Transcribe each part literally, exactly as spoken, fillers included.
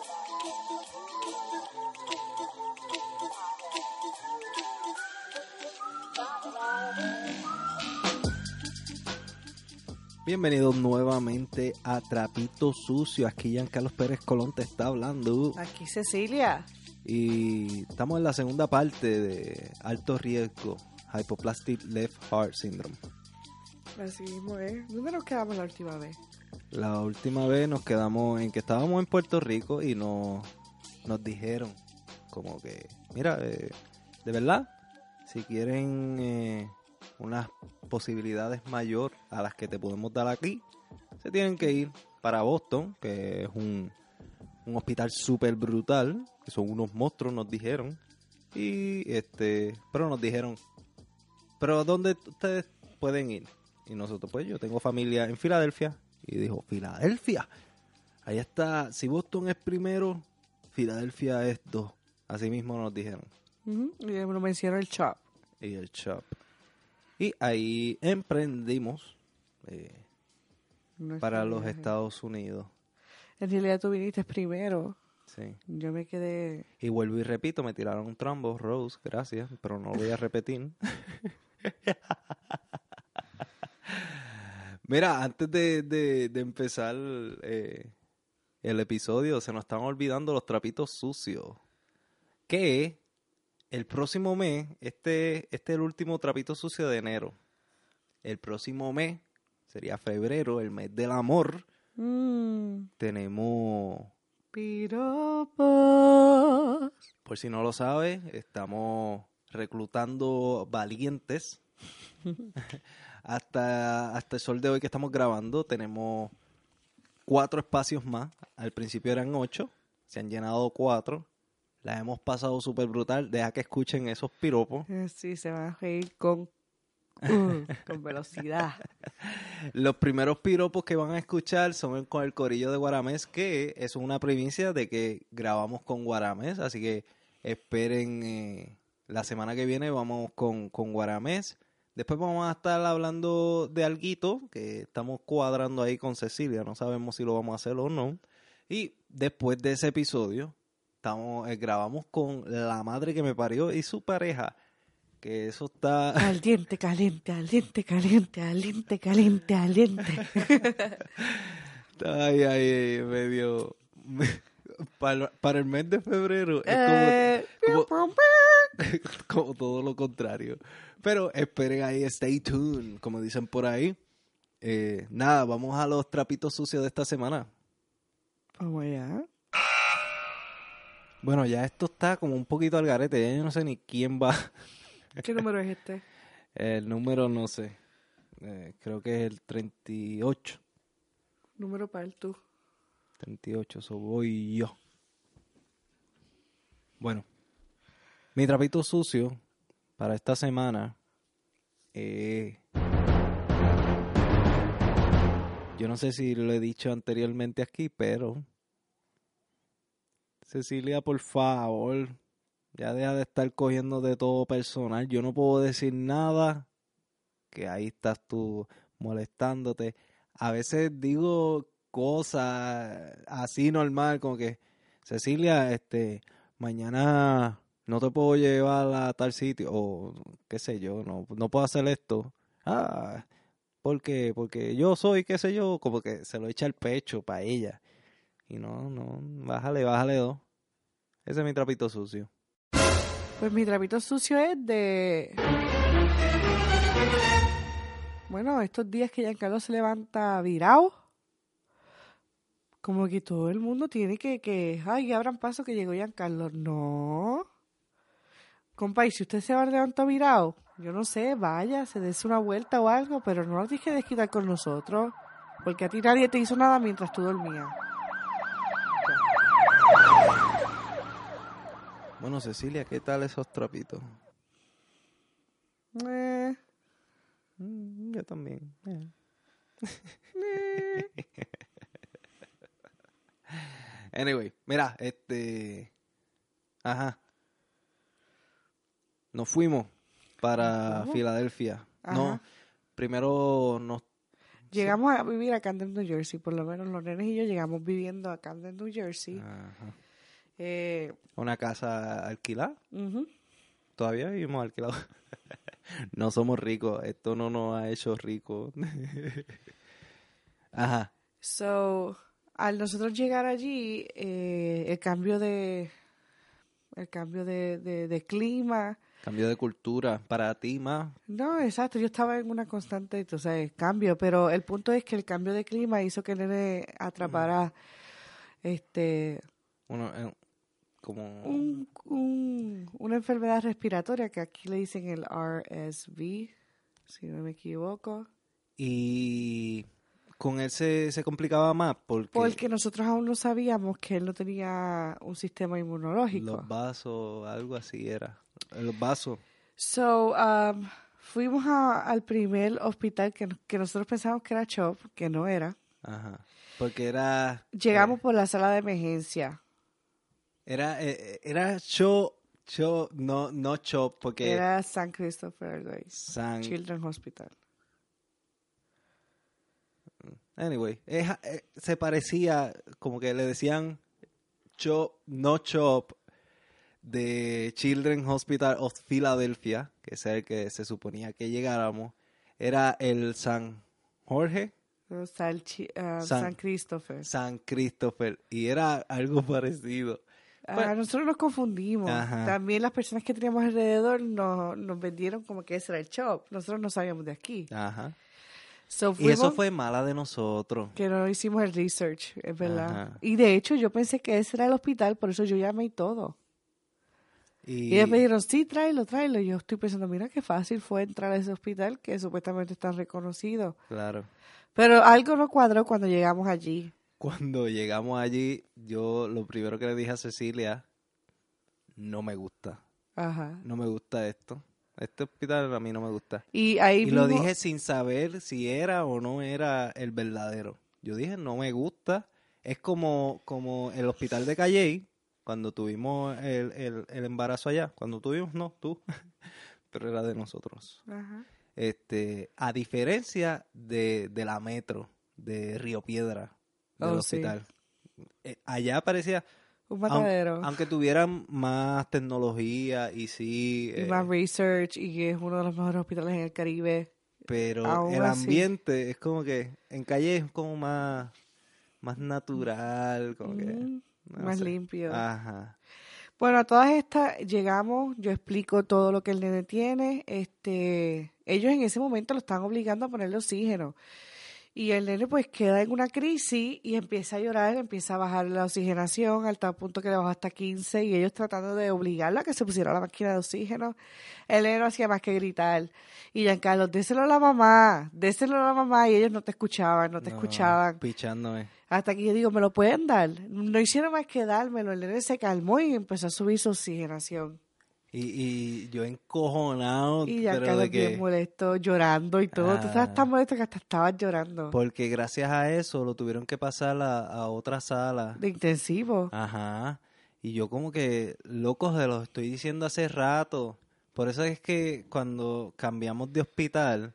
Bienvenidos nuevamente a Trapito Sucio. Aquí Giancarlos Pérez Colón te está hablando. Aquí Cecilia. Y estamos en la segunda parte de alto riesgo, Hypoplastic Left Heart Syndrome. Así mismo es. ¿Dónde nos quedamos la última vez? La última vez nos quedamos en que estábamos en Puerto Rico y nos, nos dijeron como que, mira, eh, de verdad, si quieren eh, unas posibilidades mayor a las que te podemos dar aquí, se tienen que ir para Boston, que es un, un hospital súper brutal, que son unos monstruos, nos dijeron. Y este, pero nos dijeron, pero ¿dónde ustedes pueden ir? Y nosotros, pues yo tengo familia en Filadelfia. Y dijo, Filadelfia, ahí está, si Boston es primero, Filadelfia es dos. Así mismo nos dijeron. Uh-huh. Y me mencionó el shop. Y el shop. Y ahí emprendimos eh, para los viaje. Estados Unidos. En realidad tú viniste primero. Sí. Yo me quedé... Y vuelvo y repito, me tiraron un trombo, Rose, gracias, pero no lo voy a repetir. Mira, antes de, de, de empezar eh, el episodio, se nos están olvidando los trapitos sucios. Que el próximo mes, este, este es el último trapito sucio de enero. El próximo mes, sería febrero, el mes del amor. Mm. Tenemos... piropos. Por si no lo sabes, estamos reclutando valientes. Hasta, hasta el sol de hoy que estamos grabando tenemos cuatro espacios más. Al principio eran ocho, se han llenado cuatro. Las hemos pasado súper brutal. Deja que escuchen esos piropos. Sí, se van a reír con, uh, con velocidad. Los primeros piropos que van a escuchar son con el corillo de Guaramés, que es una primicia de que grabamos con Guaramés. Así que esperen, eh, la semana que viene vamos con, con Guaramés. Después vamos a estar hablando de alguito que estamos cuadrando ahí con Cecilia. No sabemos si lo vamos a hacer o no. Y después de ese episodio, estamos eh, grabamos con la madre que me parió y su pareja. Que eso está... Al diente caliente, al diente caliente, al diente caliente, al diente. Ay, ay, medio... Para, para el mes de febrero es eh, como, como, como todo lo contrario. Pero esperen ahí, stay tuned, como dicen por ahí. Eh, nada, vamos a los trapitos sucios de esta semana. Vamos allá. Bueno, ya esto está como un poquito al garete. Ya yo no sé ni quién va. ¿Qué número es este? El número no sé. Eh, creo que es el treinta y ocho. Número para el tú. treinta y ocho, eso voy yo. Bueno, mi trapito sucio para esta semana, eh, yo no sé si lo he dicho anteriormente aquí, pero Cecilia, por favor, ya deja de estar cogiendo de todo personal. Yo no puedo decir nada, que ahí estás tú molestándote. A veces digo cosas así normal, como que, Cecilia, este, mañana no te puedo llevar a tal sitio, o qué sé yo, no, no puedo hacer esto. Ah, ¿por qué? Porque yo soy, qué sé yo, como que se lo echa al pecho para ella. Y no, no, bájale, bájale dos. Ese es mi trapito sucio. Pues mi trapito sucio es de... Bueno, estos días que Giancarlo se levanta virado, como que todo el mundo tiene que, que ay, abran paso que llegó Giancarlo. No. Compa, y si usted se va a levantar virado, yo no sé, vaya, se des una vuelta o algo, pero no lo tienes que desquitar con nosotros, porque a ti nadie te hizo nada mientras tú dormías. Bueno, Cecilia, ¿qué tal esos trapitos? Eh. Mm, yo también. Eh. Eh. Anyway, mira, este... Ajá. Nos fuimos para ¿Cómo? Filadelfia. Ajá. No, primero nos... Llegamos sí. a vivir a Camden, New Jersey. Por lo menos los nenes y yo llegamos viviendo a Camden, New Jersey. Ajá. Eh, ¿Una casa alquilada? Uh-huh. Todavía vivimos alquilados. No somos ricos. Esto no nos ha hecho ricos. Ajá. So, al nosotros llegar allí, eh, el cambio de el cambio de, de, de clima. Cambio de cultura para ti más. No, exacto. Yo estaba en una constante, tú sabes, cambio. Pero el punto es que el cambio de clima hizo que el nene atrapara mm. este... Uno, eh, como... Un, un, una enfermedad respiratoria que aquí le dicen el R S V, si no me equivoco. Y con él se, se complicaba más porque... Porque nosotros aún no sabíamos que él no tenía un sistema inmunológico. Los vasos, algo así era. Los vasos. So, um, fuimos a, al primer hospital que, que nosotros pensábamos que era CHOP, que no era. Ajá. Porque era... Llegamos eh, por la sala de emergencia. Era, eh, era CHOP, CHOP, no, no CHOP, porque... Era San Christopher, like, San... Children's Hospital. Anyway, es, eh, se parecía, como que le decían CHOP, no CHOP, de Children's Hospital of Philadelphia, que es el que se suponía que llegáramos. Era el San Jorge. No, San, uh, San, San Christopher. San Christopher. Y era algo parecido. Ah, pues, nosotros nos confundimos. Ajá. También las personas que teníamos alrededor nos, nos vendieron como que ese era el CHOP. Nosotros no sabíamos de aquí. Ajá. So, y eso fue mala de nosotros. Que no hicimos el research, es verdad. Ajá. Y de hecho yo pensé que ese era el hospital, por eso yo llamé y todo. Y, y ellos me dijeron, sí, tráelo, tráelo. Y yo estoy pensando, mira qué fácil fue entrar a ese hospital que supuestamente está reconocido. Claro. Pero algo no cuadró cuando llegamos allí. Cuando llegamos allí, yo lo primero que le dije a Cecilia, no me gusta. Ajá. No me gusta esto. Este hospital a mí no me gusta. Y ahí y mismo... lo dije sin saber si era o no era el verdadero. Yo dije, no me gusta. Es como, como el hospital de Calley, cuando tuvimos el, el, el embarazo allá. Cuando tuvimos, no, tú. Pero era de nosotros. Ajá. Este, a diferencia de, de la metro, de Río Piedra, del oh, hospital. Sí. Eh, allá parecía... Un matadero. Aunque, aunque tuvieran más tecnología y sí... Y eh, más research y que es uno de los mejores hospitales en el Caribe. Pero Aún el así. ambiente es como que... En Calle es como más... Más natural, como mm, que... No más sé. Limpio. Ajá. Bueno, a todas estas llegamos, yo explico todo lo que el nene tiene. Este, ellos en ese momento lo están obligando a ponerle oxígeno. Y el nene pues queda en una crisis y empieza a llorar, empieza a bajar la oxigenación al tal punto que le bajó hasta quince y ellos tratando de obligarlo a que se pusiera la máquina de oxígeno. El nene no hacía más que gritar. Y Giancarlo, déselo a la mamá, déselo a la mamá y ellos no te escuchaban, no te no, escuchaban. Pichándome. Hasta que yo digo, ¿me lo pueden dar? No hicieron más que dármelo. El nene se calmó y empezó a subir su oxigenación. Y, y yo encojonado. Y ya pero de que... bien molesto, llorando y todo. Ah, tú estabas tan molesto que hasta estabas llorando. Porque gracias a eso lo tuvieron que pasar a, a otra sala. De intensivo. Ajá. Y yo como que, loco, se los estoy diciendo hace rato. Por eso es que cuando cambiamos de hospital,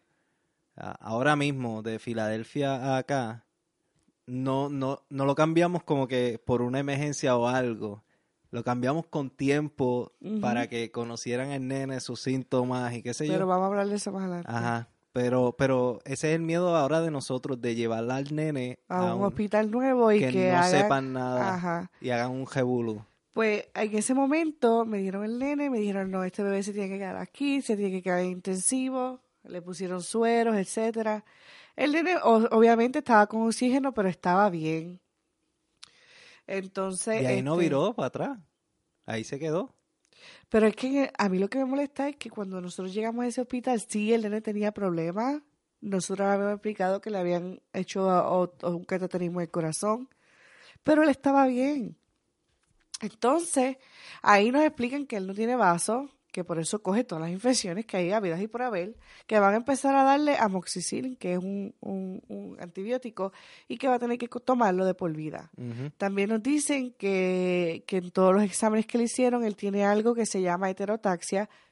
ahora mismo, de Filadelfia a acá, no, no, no lo cambiamos como que por una emergencia o algo. Lo cambiamos con tiempo uh-huh. para que conocieran al nene, sus síntomas y qué sé pero yo. Pero vamos a hablar de eso más adelante. Ajá. Pero, pero ese es el miedo ahora de nosotros, de llevarla al nene a, a un, un hospital nuevo y que, que no hagan, sepan nada ajá. y hagan un jebulú. Pues en ese momento me dieron el nene, me dijeron, no, este bebé se tiene que quedar aquí, se tiene que quedar en intensivo, le pusieron sueros, etcétera. El nene o, obviamente estaba con oxígeno, pero estaba bien. Entonces, y ahí este, no viró para atrás. Ahí se quedó. Pero es que a mí lo que me molesta es que cuando nosotros llegamos a ese hospital, sí, el nene tenía problemas. Nosotros habíamos explicado que le habían hecho o, o un cateterismo del corazón, pero él estaba bien. Entonces, ahí nos explican que él no tiene vaso, que por eso coge todas las infecciones que hay habidas y por haber, que van a empezar a darle amoxicilin, que es un, un, un antibiótico, y que va a tener que tomarlo de por vida. Uh-huh. También nos dicen que, que en todos los exámenes que le hicieron, él tiene algo que se llama heterotaxia,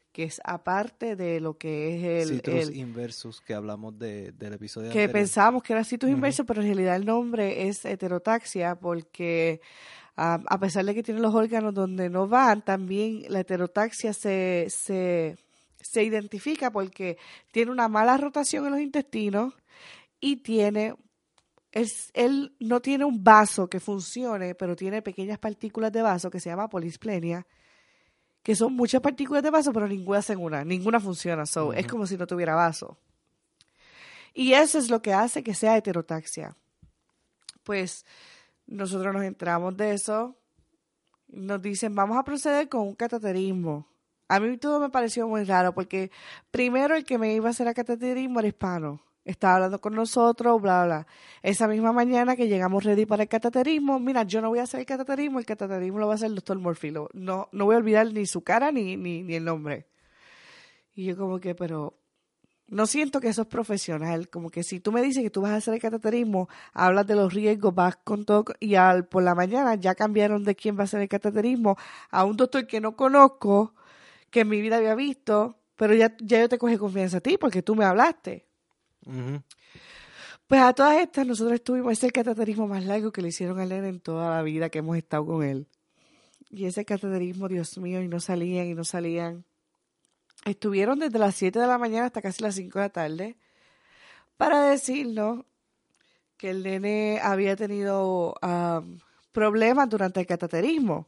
que es aparte de lo que es el... Citrus el inversus que hablamos de, del episodio que anterior. pensábamos que era citrus Ujú. inversus, pero en realidad el nombre es heterotaxia porque um, a pesar de que tiene los órganos donde no van, también la heterotaxia se, se, se identifica porque tiene una mala rotación en los intestinos y tiene... Es, él no tiene un vaso que funcione, pero tiene pequeñas partículas de vaso que se llama polisplenia, que son muchas partículas de vaso, pero ninguna hacen una, ninguna funciona. So, Ujú. es como si no tuviera vaso. Y eso es lo que hace que sea heterotaxia. Pues nosotros nos enteramos de eso, nos dicen, vamos a proceder con un cateterismo. A mí todo me pareció muy raro, porque primero el que me iba a hacer el cateterismo era hispano. Estaba hablando con nosotros, bla, bla. Esa misma mañana que llegamos ready para el cateterismo, mira, yo no voy a hacer el cateterismo, el cateterismo lo va a hacer el doctor Morfilo. No, no voy a olvidar ni su cara ni, ni, ni el nombre. Y yo como que, pero no siento que eso es profesional. Como que si tú me dices que tú vas a hacer el cateterismo, hablas de los riesgos, vas con todo, y al, por la mañana ya cambiaron de quién va a hacer el cateterismo a un doctor que no conozco, que en mi vida había visto, pero ya, ya yo te cogí confianza a ti porque tú me hablaste. Ujú. Pues a todas estas, nosotros estuvimos, ese es el cateterismo más largo que le hicieron al nene en toda la vida que hemos estado con él. Y ese cateterismo, Dios mío, y no salían y no salían. Estuvieron desde las siete de la mañana hasta casi las cinco de la tarde para decirnos que el nene había tenido um, problemas durante el cateterismo.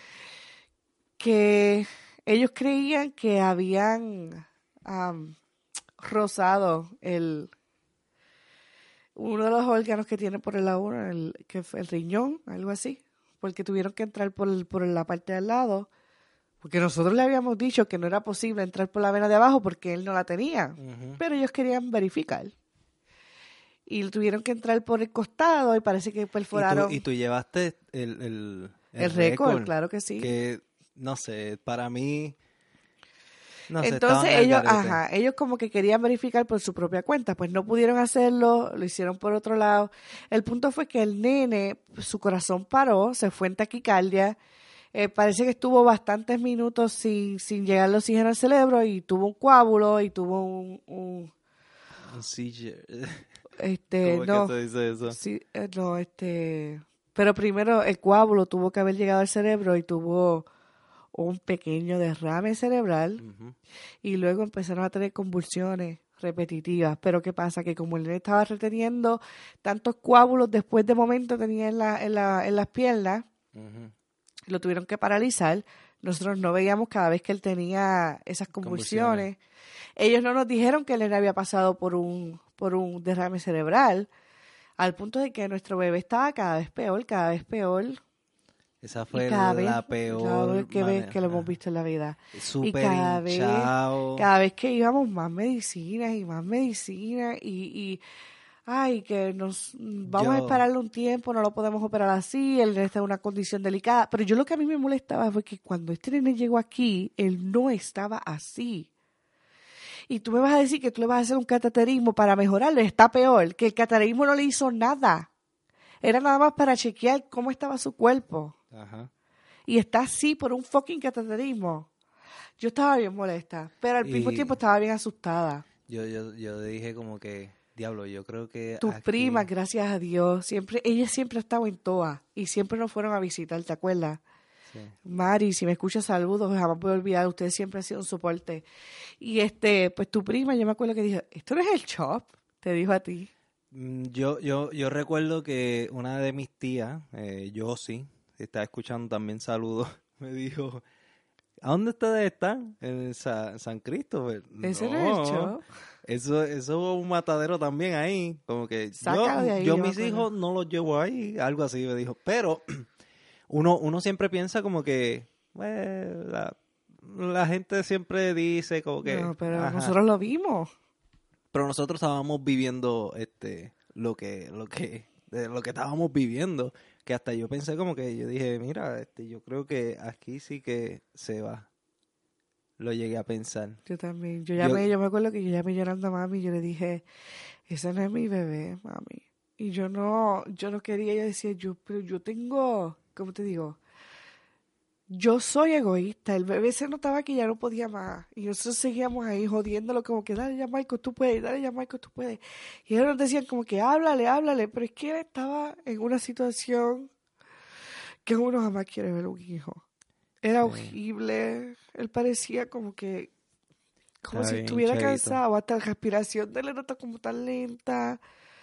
Que ellos creían que habían um, rozado el... uno de los órganos que tiene por el lado, el, que fue el riñón, algo así, porque tuvieron que entrar por, el, por la parte de al lado, porque nosotros le habíamos dicho que no era posible entrar por la vena de abajo porque él no la tenía, Ujú. pero ellos querían verificar. Y tuvieron que entrar por el costado y parece que ¿Y tú, perforaron y tú llevaste el, el, el el récord, récord, claro que sí. que, no sé, para mí, no sé, Entonces estaban al ellos, garete. ajá, ellos como que querían verificar por su propia cuenta, pues no pudieron hacerlo, lo hicieron por otro lado. El punto fue que el nene, su corazón paró, se fue en taquicardia, eh, parece que estuvo bastantes minutos sin, sin llegar el oxígeno al cerebro y tuvo un coágulo y tuvo un, un Un seizure. este, ¿Cómo es no, que se dice eso? sí, eh, no, este, pero primero el coágulo tuvo que haber llegado al cerebro y tuvo un pequeño derrame cerebral. Ujú. Y luego empezaron a tener convulsiones repetitivas. Pero ¿qué pasa? Que como el nene estaba reteniendo tantos coágulos, después de momento tenía en, la, en, la, en las piernas, Ujú. lo tuvieron que paralizar. Nosotros no veíamos cada vez que él tenía esas convulsiones. Convulsiones. Ellos no nos dijeron que el nene había pasado por un, por un derrame cerebral, al punto de que nuestro bebé estaba cada vez peor, cada vez peor. Esa Y fue cada vez, la cada peor vez que ves manera. que lo hemos Ajá. visto en la vida. Y Súper cada vez, hinchado. cada vez que íbamos más medicinas y más medicinas y, y ay, que nos vamos a Yo, esperarle un tiempo, no lo podemos operar así, él está en una condición delicada. Pero yo lo que a mí me molestaba fue que cuando este nene llegó aquí, él no estaba así. Y tú me vas a decir que tú le vas a hacer un cateterismo para mejorarlo, está peor, que el cateterismo no le hizo nada. Era nada más para chequear cómo estaba su cuerpo. ajá. Y está así por un fucking cateterismo. Yo estaba bien molesta, pero al mismo Y tiempo estaba bien asustada. yo, yo, yo dije como que, diablo, yo creo que Tus aquí... primas, gracias a Dios, siempre, ellas siempre han estado en toa y siempre nos fueron a visitar, ¿te acuerdas? Sí. Mari, si me escuchas, saludos, jamás voy a olvidar, usted siempre ha sido un soporte. Y este, pues tu prima, yo me acuerdo que dijo, ¿esto no es el shop? Te dijo a ti. Mm, Yo, yo, yo recuerdo que una de mis tías, eh, Josie, si está escuchando también saludos, me dijo, ¿a dónde ustedes están? En Sa- San Cristóbal. ¿Ese no es el No, shop? eso, eso es un matadero también ahí. Como que yo, Sácalo de ahí, yo yo me mis acuerdo. hijos no los llevo ahí, algo así me dijo. Pero uno, uno siempre piensa como que, bueno, la, la gente siempre dice como que, No, pero ajá. nosotros lo vimos. Pero nosotros estábamos viviendo este lo que lo que de lo que estábamos viviendo, que hasta yo pensé como que yo dije, mira, este yo creo que aquí sí que se va. Lo llegué a pensar. Yo también. Yo Yo llamé, yo me acuerdo que yo llamé llorando a mami y yo le dije, ese no es mi bebé, mami. Y yo no, yo no quería, yo decía, yo, pero yo tengo, ¿cómo te digo? yo soy egoísta. El bebé se notaba que ya no podía más. Y nosotros seguíamos ahí jodiéndolo como que dale ya Marco, tú puedes, dale ya Marco, tú puedes. Y ellos nos decían como que háblale, háblale. Pero es que él estaba en una situación que uno jamás quiere ver un hijo. Era Sí. horrible. Él parecía como que, como Está si bien estuviera chavito. cansado. Hasta la respiración de él era como tan lenta.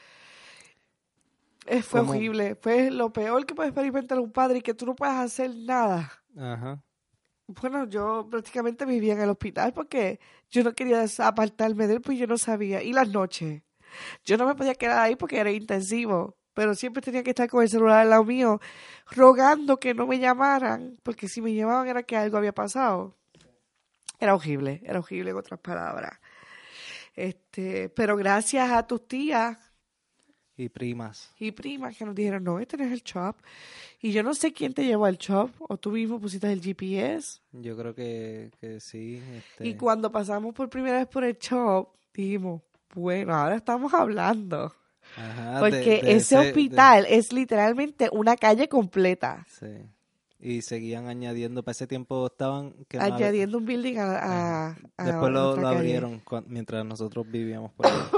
Eh, fue ¿Cómo? horrible. Fue lo peor que puede experimentar un padre y que tú no puedas hacer nada. Ajá. Bueno, yo prácticamente vivía en el hospital porque yo no quería des- apartarme de él, pues yo no sabía. Y las noches. Yo no me podía quedar ahí porque era intensivo. Pero siempre tenía que estar con el celular al lado mío, rogando que no me llamaran, porque si me llamaban era que algo había pasado. Era horrible, era horrible en otras palabras. Este, pero gracias a tus tías Y primas. y primas que nos dijeron, no, este no es el shop. Y yo no sé quién te llevó al shop, o tú mismo pusiste el G P S. Yo creo que, que sí. Este, Y cuando pasamos por primera vez por el shop, dijimos, bueno, ahora estamos hablando. ajá, Porque de, de ese ese- de- hospital es literalmente una calle completa, sí. Y seguían añadiendo, para ese tiempo estaban... que no hab- añadiendo un building a, a, ajá. a Después lo, otra lo calle. abrieron cuan- mientras nosotros vivíamos por ahí.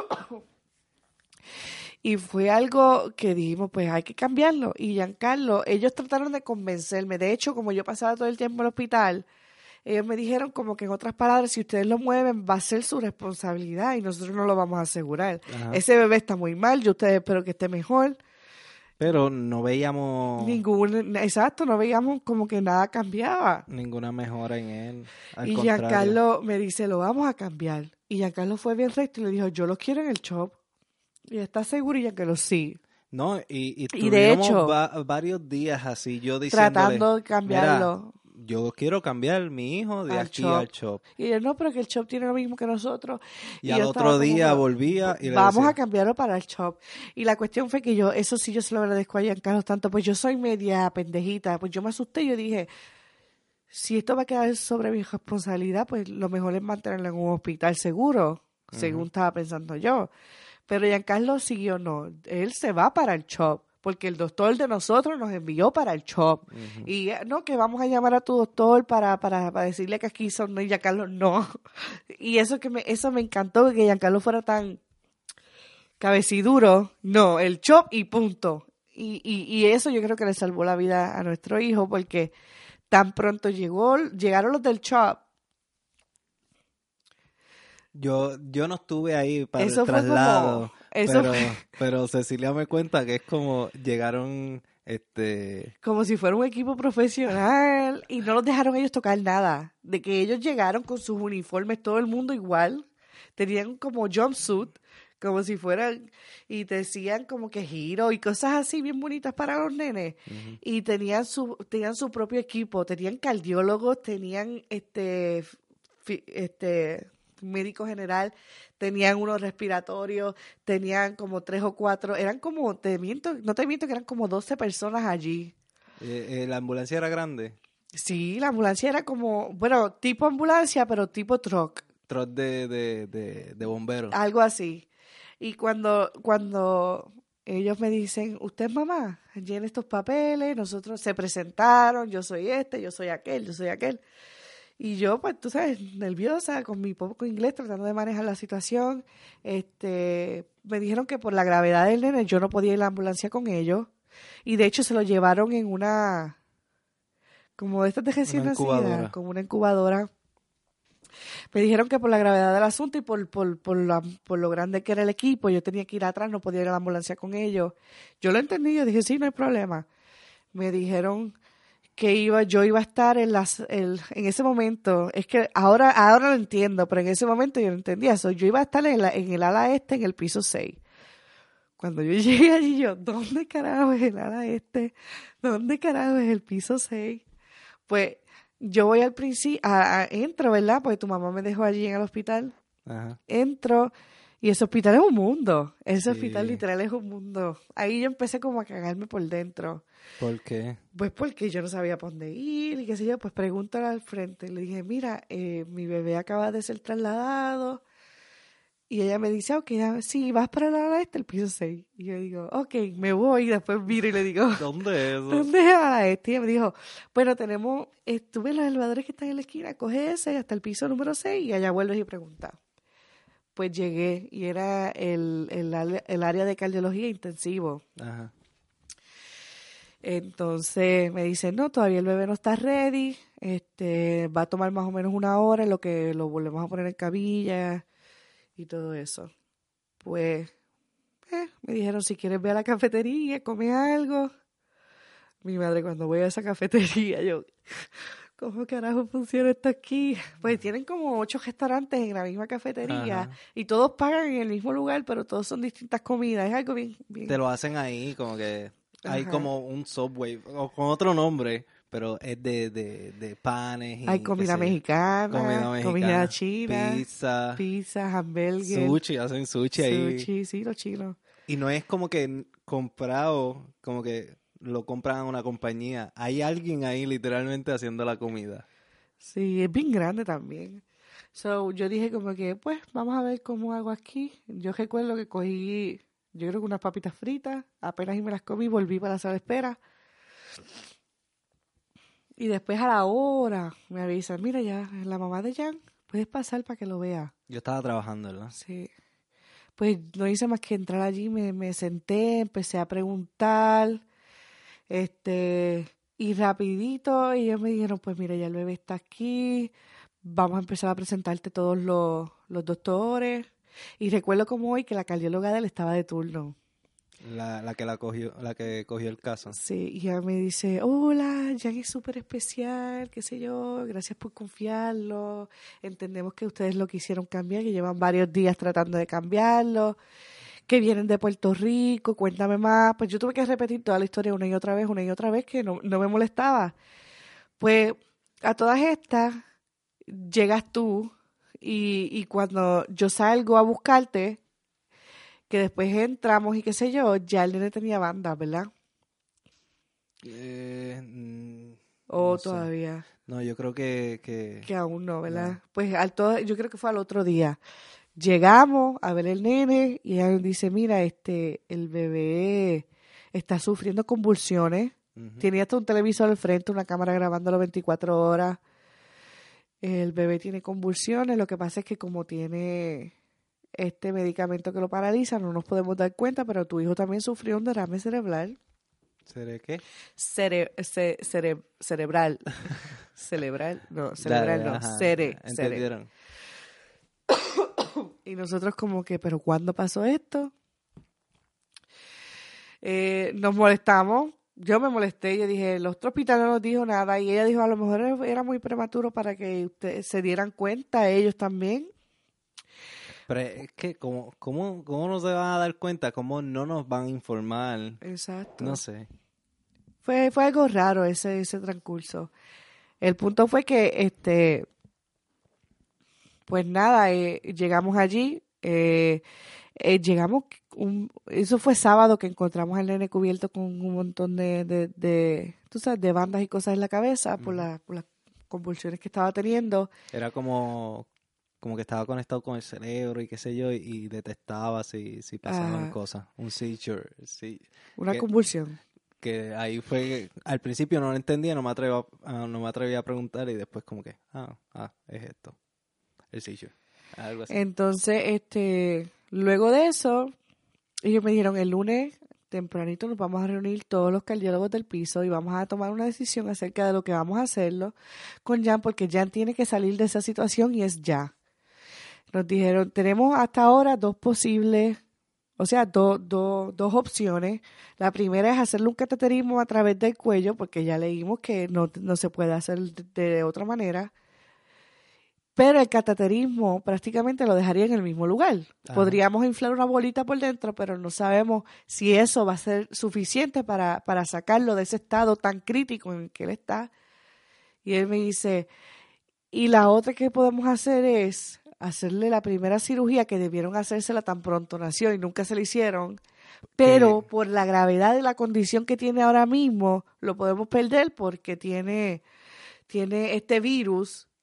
Y fue algo que dijimos, pues hay que cambiarlo. Y Giancarlo, ellos trataron de convencerme. De hecho, como yo pasaba todo el tiempo en el hospital, ellos me dijeron como que en otras palabras, si ustedes lo mueven, va a ser su responsabilidad y nosotros no lo vamos a asegurar. Ajá. Ese bebé está muy mal, yo ustedes espero que esté mejor. Pero no veíamos Ningún, exacto, no veíamos como que nada cambiaba. ninguna mejora en él. Al Y contrario. Giancarlo me dice, lo vamos a cambiar. Y Giancarlo fue bien recto y le dijo, yo lo quiero en el shop. Y está seguro y Giancarlo sí. No, y, y, Y de tuvimos hecho, va- varios días así, yo diciéndole, tratando de mira, cambiarlo yo quiero cambiar mi hijo de al aquí shop. al shop. Y él, no, pero que el shop tiene lo mismo que nosotros. Y, Y al yo estaba otro como día que, volvía y le vamos decía, a cambiarlo para el shop. Y la cuestión fue que yo, eso sí yo se lo agradezco a Giancarlo tanto, pues yo soy media pendejita, pues yo me asusté, yo dije, si esto va a quedar sobre mi responsabilidad, pues lo mejor es mantenerlo en un hospital seguro, según Ujú. estaba pensando yo. Pero Giancarlo siguió, no, él se va para el shop, porque el doctor de nosotros nos envió para el shop. Ujú. Y eh, no, que vamos a llamar a tu doctor para, para, para decirle que aquí son, no, y Giancarlo no. Y eso que me, eso me encantó, que Giancarlo fuera tan cabeciduro, no, el shop y punto. Y, y, y eso yo creo que le salvó la vida a nuestro hijo, porque tan pronto llegó, llegaron los del shop. Yo, yo no estuve ahí para Eso el fue traslado, como, eso pero, fue pero Cecilia me cuenta que es como llegaron, este, como si fuera un equipo profesional y no los dejaron ellos tocar nada. De que ellos llegaron con sus uniformes, todo el mundo igual. Tenían como jumpsuit, como si fueran, y decían como que giro y cosas así bien bonitas para los nenes. ujú. Y tenían su, tenían su propio equipo, tenían cardiólogos, tenían este, fi- este médico general, tenían unos respiratorios, tenían como tres o cuatro, eran como, te miento, no te miento que eran como doce personas allí. Eh, eh, la ambulancia era grande, Sí, la ambulancia era como, bueno, tipo ambulancia, pero tipo truck, troz de, de, de, de bomberos. algo así. Y cuando, cuando ellos me dicen, usted es mamá, llene estos papeles, nosotros se presentaron, yo soy este, yo soy aquel, yo soy aquel. Y yo, pues, tú sabes, nerviosa, con mi poco inglés, tratando de manejar la situación, este, me dijeron que por la gravedad del nene yo no podía ir a la ambulancia con ellos. Y de hecho se lo llevaron en una, como de estas de recién Una nacida, incubadora. como una incubadora. Me dijeron que por la gravedad del asunto y por, por, por, la, por lo grande que era el equipo, yo tenía que ir atrás, no podía ir a la ambulancia con ellos. Yo lo entendí, yo dije, sí, no hay problema. Me dijeron que iba, yo iba a estar en las, el, en ese momento, es que ahora, ahora lo entiendo, pero en ese momento yo no entendía eso. Yo iba a estar en, la, en el ala este, en el piso seis. Cuando yo llegué allí, yo, ¿dónde carajo es el ala este? ¿Dónde carajo es el piso seis? Pues yo voy al principio, a, a, entro, ¿verdad? Porque tu mamá me dejó allí en el hospital. Ajá. Entro y ese hospital es un mundo. Ese Sí. hospital literal es un mundo. Ahí yo empecé como a cagarme por dentro. ¿Por qué? Pues porque yo no sabía por dónde ir y qué sé yo, pues pregúntale al frente. Le dije, mira, eh, mi bebé acaba de ser trasladado Y ella me dice, ok, sí, vas para el ala este, el piso seis. Y yo digo, ok, me voy. Y después miro y le digo, ¿Dónde es eso? ¿dónde es el ala este? Y ella me dijo, bueno, tenemos, estuve en los elevadores que están en la esquina, coge ese hasta el piso número seis y allá vuelves y preguntas. Pues llegué y era el, el, el área de cardiología intensivo. Ajá. Entonces me dice, no, todavía el bebé no está ready, este, va a tomar más o menos una hora en lo que lo volvemos a poner en camilla y todo eso. Pues eh, me dijeron, si quieres ve a la cafetería, come algo. Mi madre, cuando voy a esa cafetería, yo, ¿cómo carajo funciona esto aquí? Pues tienen como ocho restaurantes en la misma cafetería. Ajá. Y todos pagan en el mismo lugar, pero todos son distintas comidas. Es algo bien... bien... Te lo hacen ahí, como que hay Ajá. como un Subway, o con otro nombre, pero es de, de, de panes. Y, hay comida mexicana, comida mexicana, comida china, pizza, pizza, hamburgues. Sushi, hacen sushi, sushi ahí. Sushi, sí, los chinos. Y no es como que comprado, como que... lo compran a una compañía. Hay alguien ahí literalmente haciendo la comida. Sí, es bien grande también. So, yo dije como que, pues, vamos a ver cómo hago aquí. Yo recuerdo que cogí, yo creo que unas papitas fritas, apenas y me las comí, volví para la sala de espera. Y después a la hora me avisan, mira ya, la mamá de Jan, puedes pasar para que lo vea. Yo estaba trabajando, ¿verdad? Sí. Pues no hice más que entrar allí, me, me senté, empecé a preguntar... Este, y rapidito ellos me dijeron, pues mira, ya el bebé está aquí, vamos a empezar a presentarte todos los, los doctores. Y recuerdo como hoy que la cardióloga de él estaba de turno. La, la que la cogió, la que cogió el caso. Sí, y ella me dice, hola, Jan es súper especial, qué sé yo, gracias por confiarlo. Entendemos que ustedes lo quisieron cambiar, que llevan varios días tratando de cambiarlo. Que vienen de Puerto Rico, cuéntame más. Pues yo tuve que repetir toda la historia una y otra vez, una y otra vez, que no, no me molestaba. Pues a todas estas llegas tú y, y cuando yo salgo a buscarte, que después entramos y qué sé yo, ya el nene tenía banda, ¿verdad? Eh, mm, o no todavía. Sé. No, yo creo que... Que, que aún no, ¿verdad? No. Pues al todo, yo creo que fue al otro día. Llegamos a ver el nene y ella dice, mira, este, el bebé está sufriendo convulsiones. Uh-huh. Tenía hasta un televisor al frente, una cámara grabándolo veinticuatro horas. El bebé tiene convulsiones, lo que pasa es que como tiene este medicamento que lo paraliza, no nos podemos dar cuenta, pero tu hijo también sufrió un derrame cerebral. ¿Cere qué? Cere, ce, cere, cerebral. cerebral, no, cerebral no, ajá. cere, ¿Entendieron? Cere. Y nosotros como que, ¿pero cuándo pasó esto? Eh, nos molestamos. Yo me molesté. Yo dije, el otro hospital no nos dijo nada. Y ella dijo, a lo mejor era muy prematuro para que ustedes se dieran cuenta, ellos también. Pero es que, ¿cómo, cómo, ¿cómo no se van a dar cuenta? ¿Cómo no nos van a informar? Exacto. No sé. Fue, fue algo raro ese, ese transcurso. El punto fue que, este... Pues nada, eh, llegamos allí, eh, eh, llegamos, un, eso fue sábado que encontramos al nene cubierto con un montón de, de, de tú sabes, de bandas y cosas en la cabeza por, la, por las convulsiones que estaba teniendo. Era como, como que estaba conectado con el cerebro y qué sé yo, y, y detectaba si, si pasaban ah, cosas, un seizure. Sí, una que, convulsión. Que ahí fue, al principio no lo entendía, no me atreví a, no me atreví a preguntar y después como que, ah, ah, es esto. El seizure, algo así. Entonces, este, luego de eso, ellos me dijeron, el lunes tempranito nos vamos a reunir todos los cardiólogos del piso y vamos a tomar una decisión acerca de lo que vamos a hacerlo con Jan, porque Jan tiene que salir de esa situación y es ya. Nos dijeron, tenemos hasta ahora dos posibles, o sea, do, do, dos opciones. La primera es hacerle un cateterismo a través del cuello, porque ya leímos que no, no se puede hacer de, de otra manera. Pero el cateterismo prácticamente lo dejaría en el mismo lugar. Ajá. Podríamos inflar una bolita por dentro, pero no sabemos si eso va a ser suficiente para, para sacarlo de ese estado tan crítico en el que él está. Y él me dice, y la otra que podemos hacer es hacerle la primera cirugía que debieron hacérsela tan pronto nació y nunca se la hicieron. Pero por la gravedad de la condición que tiene ahora mismo, lo podemos perder porque tiene, tiene este virus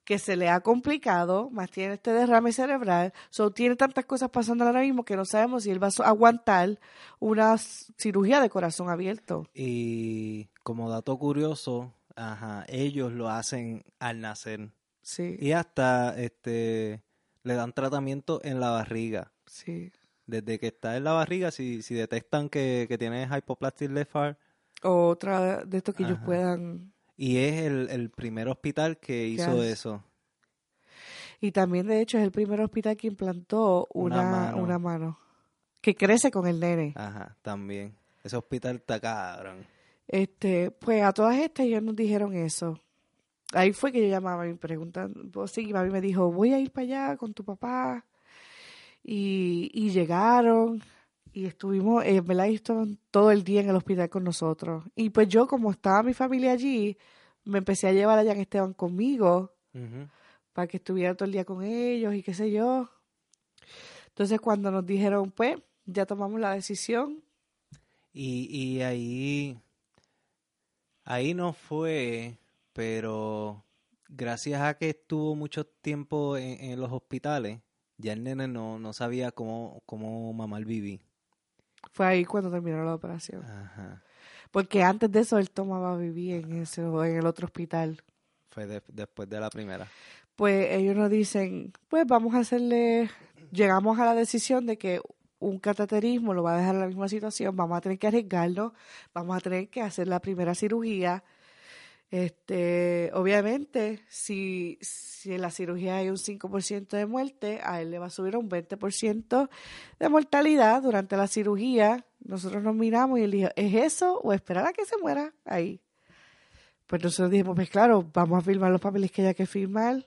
que se le ha complicado, más tiene este derrame cerebral, so, tiene tantas cosas pasando ahora mismo que no sabemos si él va a so- aguantar una s- cirugía de corazón abierto. Y como dato curioso, ajá, ellos lo hacen al nacer. Sí, Y hasta este le dan tratamiento en la barriga. sí. Desde que está en la barriga, si, si detectan que, que tiene hypoplastic left heart, Otra de estos que ellos ajá. puedan... Y es el, el primer hospital que ¿Qué hizo hace? eso. Y también, de hecho, es el primer hospital que implantó Una una, mano. una mano que crece con el nene. Ajá, también. Ese hospital está cabrón. Este, pues a todas estas ellos nos dijeron eso. Ahí fue que yo llamaba y me preguntan, pues sí, mami me dijo, voy a ir para allá con tu papá. Y, y llegaron y estuvimos, eh, ¿verdad? Y estuvieron todo el día en el hospital con nosotros. Y pues yo, como estaba mi familia allí, me empecé a llevar a Jan Esteban conmigo Ujú. para que estuviera todo el día con ellos y qué sé yo. Entonces cuando nos dijeron, pues, ya tomamos la decisión. Y, y ahí, ahí no fue, pero gracias a que estuvo mucho tiempo en, en los hospitales, ya el nene no, no sabía cómo, cómo mamar Bibi. Fue ahí cuando terminó la operación. Ajá. Porque antes de eso él tomaba Viví en ese, en el otro hospital. Fue de- después de la primera. Pues ellos nos dicen, pues vamos a hacerle, llegamos a la decisión de que un cateterismo lo va a dejar en la misma situación, vamos a tener que arriesgarlo, vamos a tener que hacer la primera cirugía. Este, obviamente, si, si en la cirugía hay un cinco por ciento de muerte, a él le va a subir a un veinte por ciento de mortalidad durante la cirugía. Nosotros nos miramos y él dijo, ¿es eso o esperar a que se muera ahí? Pues nosotros dijimos, pues claro, vamos a firmar los papeles que haya que firmar.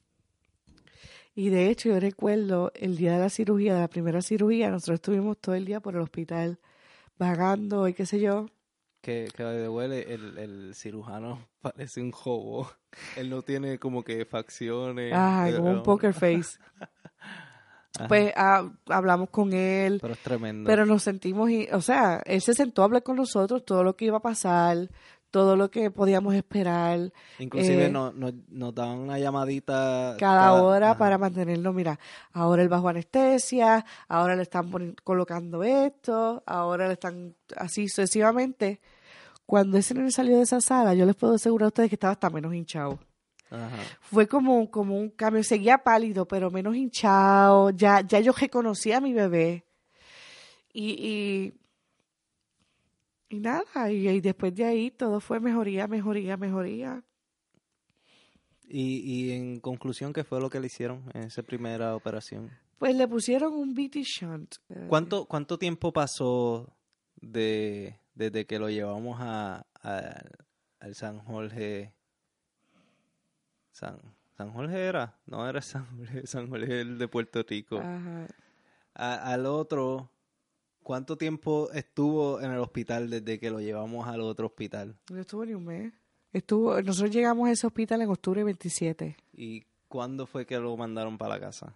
Y de hecho, yo recuerdo el día de la cirugía, de la primera cirugía, nosotros estuvimos todo el día por el hospital vagando y qué sé yo. Que, que de huele, el, el cirujano parece un hobo. Él no tiene como que facciones. Ajá, eh, como un eh, poker face. Ajá. Pues ah, hablamos con él, Pero es tremendo. pero nos sentimos, y, o sea, él se sentó a hablar con nosotros todo lo que iba a pasar, todo lo que podíamos esperar. Inclusive eh, no, no, nos daban una llamadita cada hora ajá, para mantenerlo, mira, ahora él bajo anestesia, ahora le están poni- colocando esto, ahora le están así sucesivamente. Cuando ese nene salió de esa sala, yo les puedo asegurar a ustedes que estaba hasta menos hinchado. ajá. Fue como, como un cambio, seguía pálido, pero menos hinchado, ya, ya yo reconocía a mi bebé. Y, y, y nada, y, y después de ahí todo fue mejoría, mejoría, mejoría. Y, y en conclusión, ¿qué fue lo que le hicieron en esa primera operación? Pues le pusieron un B T shunt. ¿Cuánto, cuánto tiempo pasó de, desde que lo llevamos a, a- al San Jorge? San, ¿San Jorge era? No era San Jorge, San Jorge es el de Puerto Rico. Ajá. A- al otro, ¿cuánto tiempo estuvo en el hospital desde que lo llevamos al otro hospital? No estuvo ni un mes. Estuvo, nosotros llegamos a ese hospital en octubre veintisiete, ¿Y cuándo fue que lo mandaron para la casa?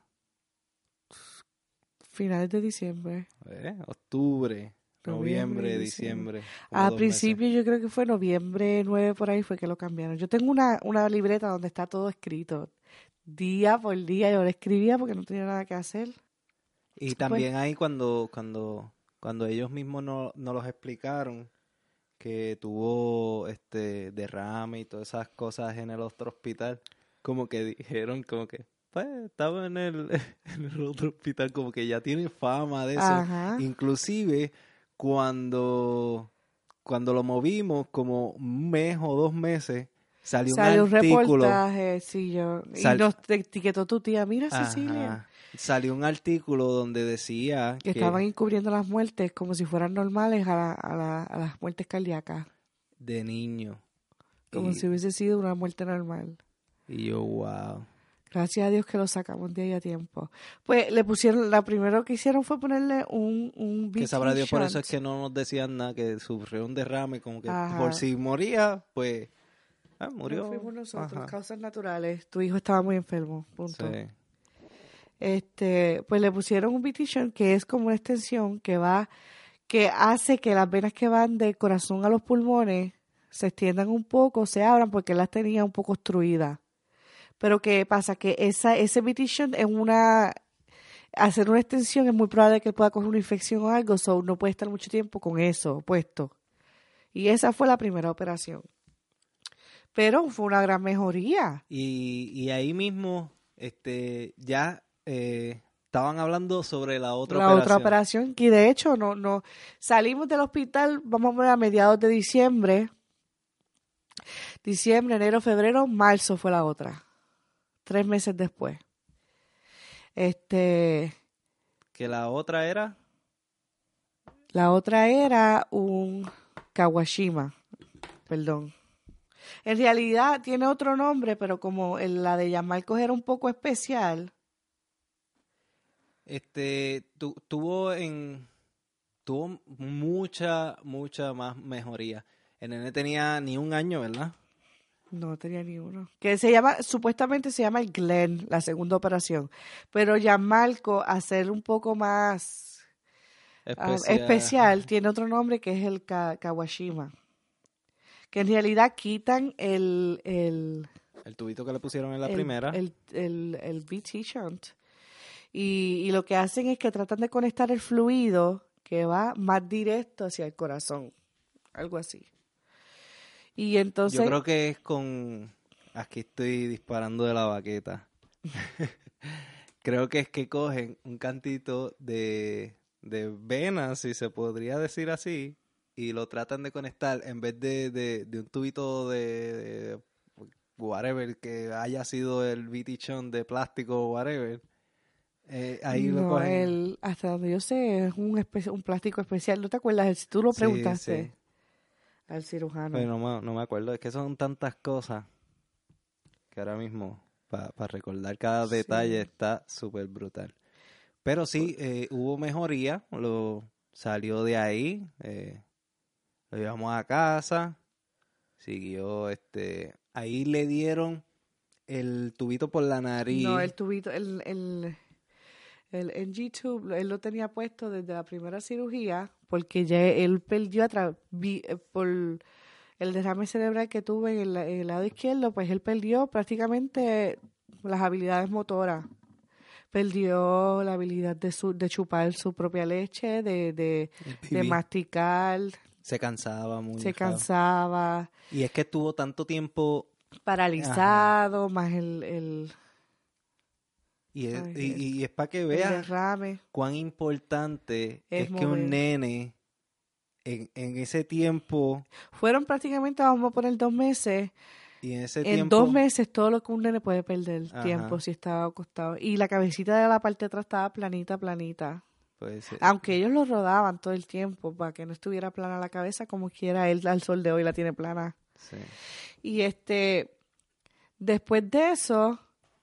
finales de diciembre. ¿Eh? Octubre, noviembre, Noviembre, diciembre. como Al dos principio yo creo que fue noviembre nueve por ahí fue que lo cambiaron. Yo tengo una, una libreta donde está todo escrito. Día por día yo lo escribía porque no tenía nada que hacer. meses. Y también ahí cuando, cuando, cuando ellos mismos no, no los explicaron que tuvo este derrame y todas esas cosas en el otro hospital, como que dijeron como que pues estaba en el, en el otro hospital, como que ya tiene fama de eso. Ajá. Inclusive cuando, cuando lo movimos como un mes o dos meses, salió, Salió un un artículo. reportaje, sí, yo. Sal- y nos te- etiquetó tu tía, mira Cecilia. Ajá, salió un artículo donde decía Que que estaban encubriendo las muertes como si fueran normales a, la- a, la- a las muertes cardíacas. de niño. Como y, si hubiese sido una muerte normal. y yo, wow. Gracias a Dios que lo sacamos de ahí a tiempo. Pues le pusieron, la primero que hicieron fue ponerle un, un Que sabrá B T Dios, por eso es shunt. que no nos decían nada, que sufrió un derrame, como que Ajá. por si moría, pues, ah, murió. No fuimos nosotros, Ajá. causas naturales. Tu hijo estaba muy enfermo, punto. Sí. Este, pues le pusieron un B T shunt que es como una extensión que va, que hace que las venas que van del corazón a los pulmones se extiendan un poco, se abran porque las tenía un poco obstruidas. Pero ¿qué pasa? Que esa, ese V T shunt es una... Hacer una extensión es muy probable que pueda coger una infección o algo, so no puede estar mucho tiempo con eso puesto. Y esa fue la primera operación. Pero fue una gran mejoría. Y, y ahí mismo este ya eh, estaban hablando sobre la otra la operación. otra operación, que de hecho no, no salimos del hospital, vamos a poner a mediados de diciembre. Diciembre, enero, febrero, marzo fue la otra. Tres meses después. Este, Que la otra era la otra era un Kawashima, perdón. En realidad tiene otro nombre, pero como el- la de Yamarcos era un poco especial. este tu, tuvo en tuvo mucha mucha más mejoría. El nene tenía ni un año, ¿verdad? No tenía ni uno. Que se llama, supuestamente se llama el Glenn, la segunda operación. Pero Yamarco, a ser un poco más ah, Especial. especial, tiene otro nombre que es el Ka- Kawashima. Que en realidad quitan el, el, El tubito que le pusieron en la el, primera. el, el, el V T shunt. Y, y lo que hacen es que tratan de conectar el fluido que va más directo hacia el corazón. Algo así. Y entonces... Yo creo que es con... Aquí estoy disparando de la baqueta. Creo que es que cogen un cantito de, de venas, si se podría decir así, y lo tratan de conectar en vez de, de, de un tubito de, de whatever, que haya sido el V T shunt de plástico o whatever. Eh, ahí lo No, cogen. el, hasta donde yo sé, es un, espe- un plástico especial. ¿No te acuerdas? Si tú lo Sí, preguntaste sí. al cirujano. Pero no me, no me acuerdo. Es que son tantas cosas que ahora mismo, para recordar cada Sí. detalle, está súper brutal. Pero sí, eh, hubo mejoría. Lo salió de ahí. Eh, lo llevamos a casa. Siguió, este... Ahí le dieron el tubito por la nariz. No, el tubito, el, el, el N G tube, él lo tenía puesto desde la primera cirugía porque ya él perdió a tra- vi- eh, por el derrame cerebral que tuvo en el, en el lado izquierdo, pues él perdió prácticamente las habilidades motoras. Perdió la habilidad de, su, de chupar su propia leche, de, de, El de pipí. masticar, Se cansaba muy se rápido. cansaba, Y es que estuvo tanto tiempo... paralizado, más el, el, Y es, ay, y, el, y es para que el veas derrame. cuán importante Es es, que un mover. nene en, en ese tiempo Fueron prácticamente, vamos a poner dos meses. y en ese En tiempo dos meses todo lo que un nene puede perder Ajá. tiempo si estaba acostado. Y la cabecita de la parte de atrás estaba planita, planita. pues, eh, Aunque ellos lo rodaban todo el tiempo para que no estuviera plana la cabeza, como quiera, él al sol de hoy la tiene plana. sí. Y este, después de eso,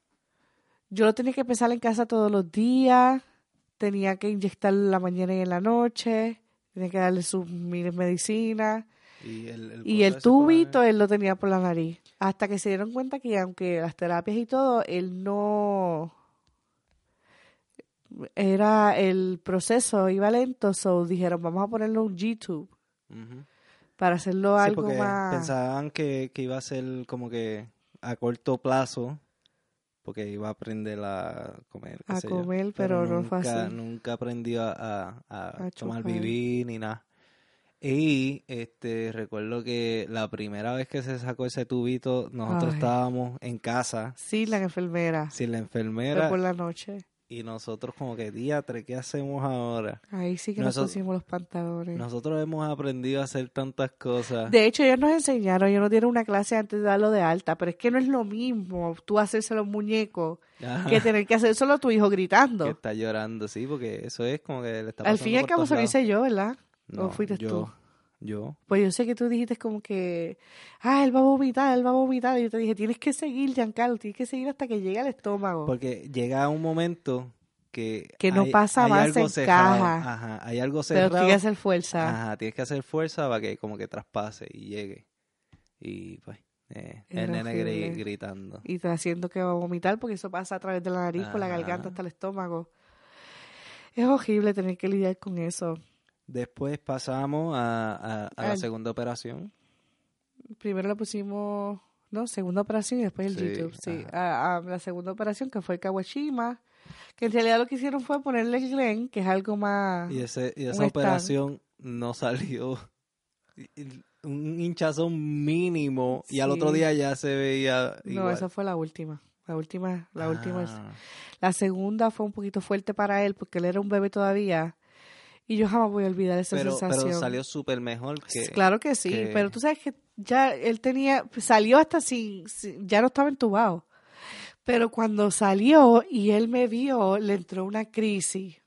yo lo tenía que pesar en casa todos los días, tenía que inyectarlo en la mañana y en la noche, tenía que darle sus miles medicinas. Y el, el, Y el coso ese por la tubito nariz. él lo tenía por la nariz. Hasta que se dieron cuenta que aunque las terapias y todo, él no... Era el proceso, iba lento, so dijeron, vamos a ponerle un G-tube Ujú. para hacerlo Sí, algo porque más... pensaban que, que iba a ser como que a corto plazo, porque iba a aprender a comer, qué A sé comer, yo. pero no fue nunca, así. nunca aprendió a, a, a A tomar chupar. bibí ni nada. Y este recuerdo que la primera vez que se sacó ese tubito, nosotros Ay. estábamos en casa Sí, la enfermera. sin la Fue enfermera por la noche. y nosotros como que, diatre, ¿qué hacemos ahora? Ahí sí que Noso- nos pusimos los pantalones. Nosotros hemos aprendido a hacer tantas cosas. De hecho, ellos nos enseñaron, ellos nos dieron una clase antes de darlo de alta, pero es que no es lo mismo tú hacerse los muñecos Ajá. que tener que hacer solo a tu hijo gritando. Que está llorando, sí, porque eso es como que le está Al pasando fin y al por cabo todos se lo lados. hice yo, ¿verdad? No, ¿O fuiste yo, tú? yo. Pues yo sé que tú dijiste como que, ah, él va a vomitar, él va a vomitar. Y yo te dije, tienes que seguir, Giancarlo, tienes que seguir hasta que llegue al estómago. Porque llega un momento que, Que no hay, pasa hay más, algo se cerrado. encaja. Ajá, hay algo Pero cerrado. tienes que hacer fuerza. Ajá, tienes que hacer fuerza para que como que traspase y llegue. Y pues, eh, el Era nene gri- horrible. gritando. Y te haciendo que va a vomitar porque eso pasa a través de la nariz, por la Ajá. garganta hasta el estómago. Es horrible tener que lidiar con eso. Después pasamos a, a, a la Al- segunda operación. Primero le pusimos No, segunda operación y después el Sí, G-tube, sí. ajá. A, a la segunda operación que fue el Kawashima, que en realidad lo que hicieron fue ponerle el Glen, que es algo más, Y, ese, y un esa stand. operación no salió y- y un hinchazón mínimo y al otro Sí. día ya se veía No, igual. esa fue la última. La última, la última. Ah, La segunda fue un poquito fuerte para él porque él era un bebé todavía. Y yo jamás voy a olvidar esa pero, pero sensación. salió súper mejor S- que, Claro que sí, que... pero tú sabes que ya él tenía, salió hasta sin, sin- ya no estaba entubado. Pero cuando salió y él me vio, le entró una crisis.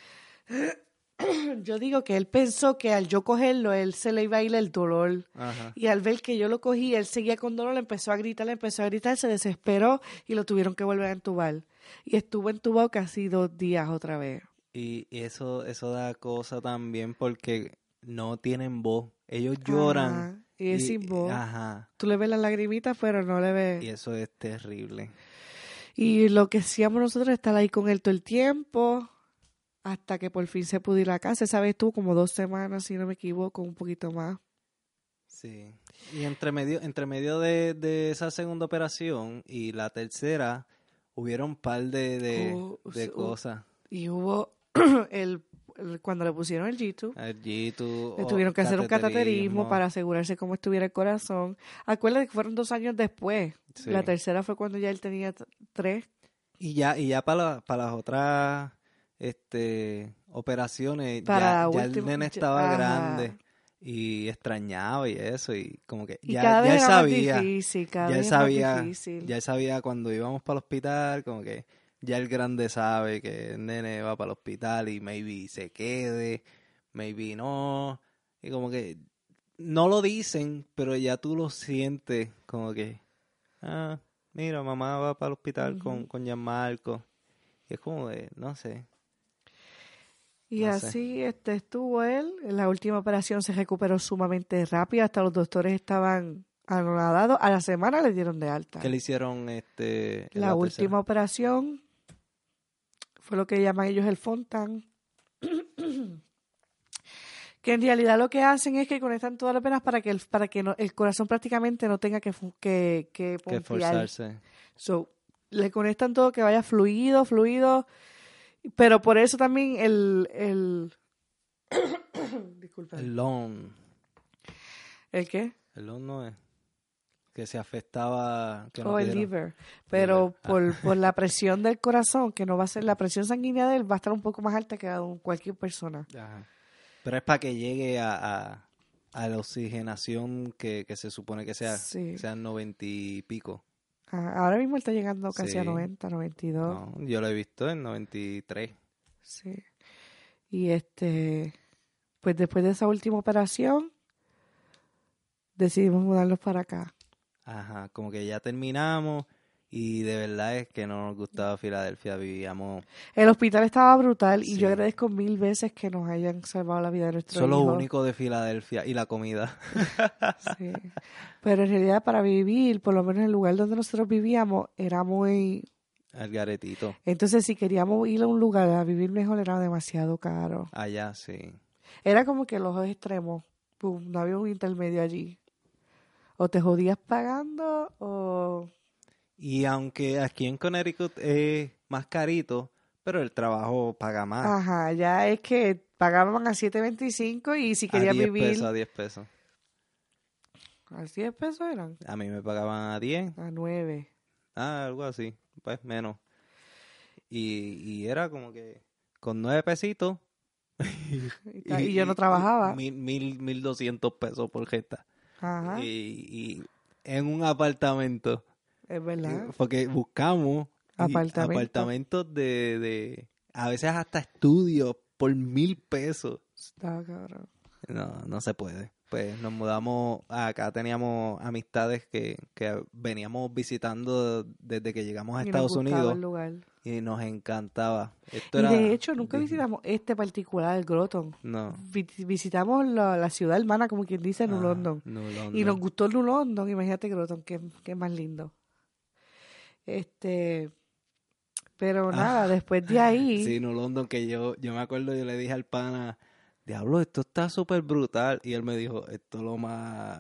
Yo digo que él pensó que al yo cogerlo, él se le iba a ir el dolor. Ajá. Y al ver que yo lo cogí, él seguía con dolor, empezó a gritar, empezó a gritar, se desesperó y lo tuvieron que volver a entubar. Y estuvo entubado casi dos días otra vez. Y, y eso, eso da cosa también porque no tienen voz. Ellos lloran. Ajá, y es sin voz. Ajá. Tú le ves las lagrimitas, pero no le ves. Y eso es terrible. Y lo que hacíamos nosotros es estar ahí con él todo el tiempo, hasta que por fin se pudo ir a casa. Esa vez estuvo como dos semanas, si no me equivoco, un poquito más. Sí. Y entre medio, entre medio de, de esa segunda operación y la tercera, hubieron un par de, de, Oh, de oh, cosas. Y hubo el, el- cuando le pusieron el G-tube, El G-tube, le o tuvieron que hacer un cateterismo cateterismo. para asegurarse cómo estuviera el corazón. Acuérdate que fueron dos años después. Sí. La tercera fue cuando ya él tenía t- tres. Y ya, y ya para, la- para las otras este, operaciones, Para ya, la ya el última- nene ya- estaba ajá. grande y extrañaba y eso, y como que Y ya, cada ya vez él era sabía, más difícil, cada ya él vez es más sabía, difícil. ya él sabía cuando íbamos para el hospital, como que ya el grande sabe que el nene va para el hospital y maybe se quede, maybe no, y como que no lo dicen, pero ya tú lo sientes, como que, ah, mira, mamá va para el hospital Ujú. con, con Gianmarco. Y es como de, no sé. Y No sé. así este, estuvo él. En la última operación se recuperó sumamente rápido. Hasta los doctores estaban anonadados. A la semana le dieron de alta. ¿Qué le hicieron este, en La, la última tercera? operación fue lo que llaman ellos el Fontan. Que en realidad lo que hacen es que conectan todas las venas para que el, para que no, el corazón prácticamente no tenga que, fu- que, que Que pompear. forzarse. So, le conectan todo que vaya fluido, fluido. Pero por eso también el... el Disculpa. El long. ¿El qué? El long no es. Que se afectaba. Que no O el pudieron- liver. Pero Liver. Ah. por, por la presión del corazón, que no va a ser, la presión sanguínea de él va a estar un poco más alta que la de cualquier persona. Ajá. Pero es para que llegue a, a, a la oxigenación que, que se supone que sea. Sí. Sean noventa y pico. Ah, ahora mismo está llegando casi a Sí. noventa, noventa y dos. No, yo lo he visto en noventa y tres. Sí. Y este, pues después de esa última operación, decidimos mudarnos para acá. Ajá, como que ya terminamos y de verdad es que no nos gustaba Filadelfia, vivíamos... El hospital estaba brutal y Sí. yo agradezco mil veces que nos hayan salvado la vida de nuestro Eso es lo hijo. único de Filadelfia y la comida. Sí. Pero en realidad para vivir, por lo menos en el lugar donde nosotros vivíamos, era muy... El garetito, Entonces si queríamos ir a un lugar a vivir mejor era demasiado caro. allá sí. Era como que los dos extremos. Pum, no había un intermedio allí. O te jodías pagando o... Y aunque aquí en Connecticut es más carito, pero el trabajo paga más. Ajá, ya es que pagaban a siete veinticinco y si a querías diez vivir... pesos, a diez pesos. ¿A diez pesos eran? A mí me pagaban a diez, A nueve. ah, algo así, pues menos. Y, y era como que con nueve pesitos. Y, ta- y yo no trabajaba. Mil, mil, mil doscientos pesos por gesta. Ajá, Y, y en un apartamento. es verdad. Porque buscamos y Apartamento. apartamentos de, de, a veces hasta estudios por mil pesos. Estaba cabrón. No, no se puede. Pues nos mudamos, acá teníamos amistades que, que veníamos visitando desde que llegamos a Y nos Estados gustaba Unidos el lugar. y nos encantaba. Esto Y era de hecho nunca Disney. visitamos este particular, el Groton. No. Vi- Visitamos la, la ciudad hermana, como quien dice, New Ah, London. New London. Y nos gustó New London, imagínate Groton, que, que más lindo. Este, pero nada, después de ahí, Sí, New London, que yo, yo me acuerdo, yo le dije al pana, diablo, esto está súper brutal. Y él me dijo, esto es lo más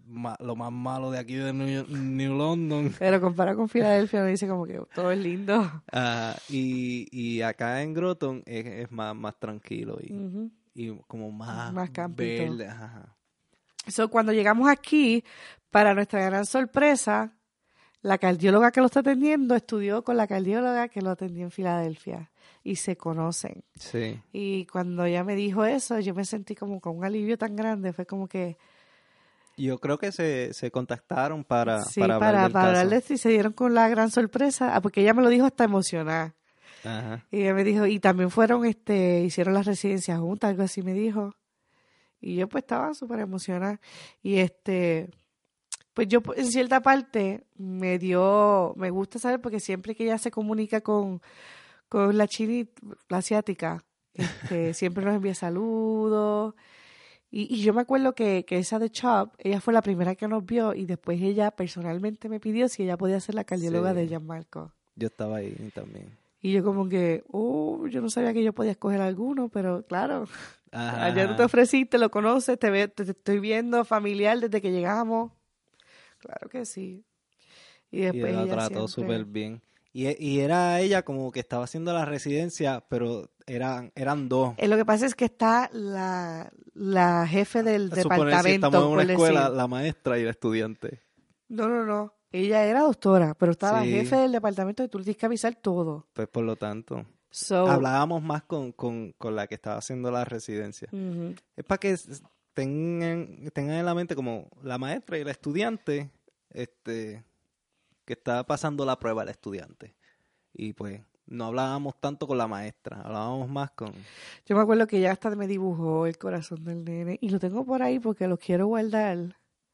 ma- lo más malo de aquí de New, New London. Pero comparado con Filadelfia, me dice como que todo es lindo. Uh, y, y acá en Groton es, es más, más tranquilo y, Uh-huh. y como más, Más campito. verde. Ajá. So, cuando llegamos aquí, para nuestra gran sorpresa, la cardióloga que lo está atendiendo estudió con la cardióloga que lo atendió en Filadelfia y se conocen. Sí. Y cuando ella me dijo eso, yo me sentí como con un alivio tan grande. Fue como que... Yo creo que se, se contactaron para, Sí, para para, hablar del para caso. hablarles y se dieron con la gran sorpresa, ah, porque ella me lo dijo hasta emocionada. Ajá. Y ella me dijo, y también fueron, este, hicieron las residencias juntas, algo así me dijo. Y yo pues estaba súper emocionada. Y este, pues yo en cierta parte me dio, me gusta saber porque siempre que ella se comunica con, con la chinita, la asiática, este, siempre nos envía saludos. Y, y yo me acuerdo que, que esa de Chop, ella fue la primera que nos vio y después ella personalmente me pidió si ella podía ser la cardióloga Sí. de Gianmarco. Yo estaba ahí también. Y yo como que, oh, yo no sabía que yo podía escoger alguno, pero claro, Ajá, ayer tú te ajá. ofreciste, lo conoces, te, ve, te, te estoy viendo familiar desde que llegamos. Claro que sí. Y Y después la ella trató siempre... súper bien. Y, y era ella como que estaba haciendo la residencia, pero eran, eran dos. Eh, lo que pasa es que está la, la jefe del Suponer si departamento, estamos en una por escuela, decir. la maestra y la estudiante. No, no, no. Ella era doctora, pero estaba Sí. jefe del departamento y tú le tienes que avisar todo. Pues por lo tanto, So, hablábamos más con, con, con la que estaba haciendo la residencia. ujú. Es para que s- tengan, tengan en la mente como la maestra y la estudiante, este, que está pasando la prueba la estudiante. Y pues no hablábamos tanto con la maestra, hablábamos más con... Yo me acuerdo que ella hasta me dibujó el corazón del nene y lo tengo por ahí porque lo quiero guardar.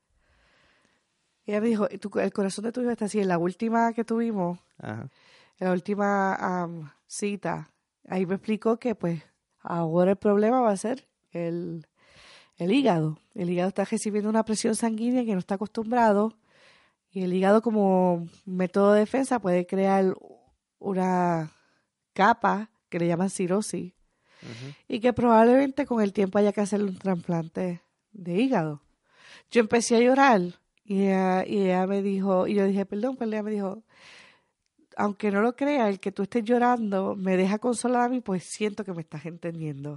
Ella me dijo, "Tu- el corazón de tu hijo está así". En la última que tuvimos, Ajá. en la última am, cita, ahí me explicó que pues ahora el problema va a ser el, el hígado. El hígado está recibiendo una presión sanguínea que no está acostumbrado y el hígado como método de defensa puede crear una capa que le llaman cirrosis Ujú. y que probablemente con el tiempo haya que hacerle un trasplante de hígado. Yo empecé a llorar y ella, y ella me dijo, y yo dije, perdón, pero ella me dijo, aunque no lo crea, el que tú estés llorando me deja consolada a mí, pues siento que me estás entendiendo.